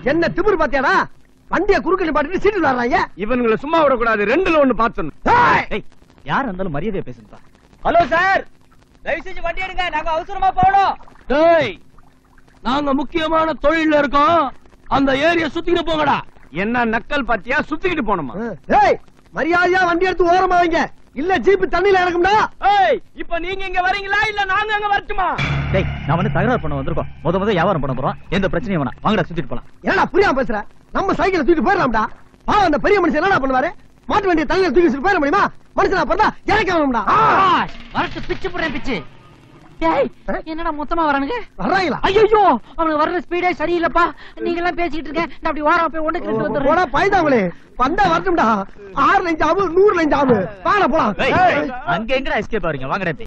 என்ன திமிரு பாத்தியாடா? வண்டிய குறுக்கல பாட்டுட்டு சீட்டு விளையாடுறாங்க. இவனுங்களை சும்மா விடக்கூடாது, ரெண்டுல ஒண்ணு பாத்துறணும். யார் இருந்தாலும் மரியாதையா பேசுங்கப்பா. ஹலோ சார், தயவு செஞ்சு வண்டி எடுங்க, நாங்க அவசரமா போகணும். டேய், நாங்க முக்கியமான தொழில இருக்கோம், அந்த ஏரியா சுத்திட்டு போங்கடா. என்ன நக்கல் பாத்தியா? சுத்திக்கிட்டு போனோமா? ஏய், மரியாதையா வண்டி எடுத்து ஓரமா வைங்க, இல்ல ஜீப் தண்ணியில இறக்கும்டா. ஏய், இப்ப நீங்க இங்க வரீங்களா இல்ல நாங்க அங்க வரட்டுமா? டேய், நான் வந்து தகராறு பண்ண வந்திருக்கோம். முத வியாபாரம் பண்ண போறோம். எந்த பிரச்சனையும் வேணாம், வாங்கடா சுத்திட்டு போலாம். என்னடா புரியாம பேசுற? நம்ம சைக்கிளை தூக்கிட்டு போயிடலாம்டா. பாவம், அந்த பெரிய மனுஷன் என்னடா பண்ணுவாரு? மாட்டு வண்டியை தலையில தூக்கி போயிட முடியுமா? மனுஷனா பிறந்தா இறக்கணும்டா. வரட்டு பிச்சு போடுறேன் பிச்சு. டேய், என்னடா மொத்தமா வரானுங்க? வர்றாங்களா? ஐயோ, அவனுக்கு வர்ற ஸ்பீடே சரியில்லப்பா. நீங்க எல்லாம் பேசிக்கிட்டு இருக்க, நான் அப்படி ஓரம் போய் ஒண்ணுக்கு ரெண்டு வந்துடுறேன். போடா பைதாங்களே, வந்தா வரட்டும்டா. 6 லஞ்சம் ஆகும், 100 லஞ்சம் ஆகும். வாடா போலாம். அங்க எங்கடா எஸ்கேப் ஆவறீங்க? வாங்கடா.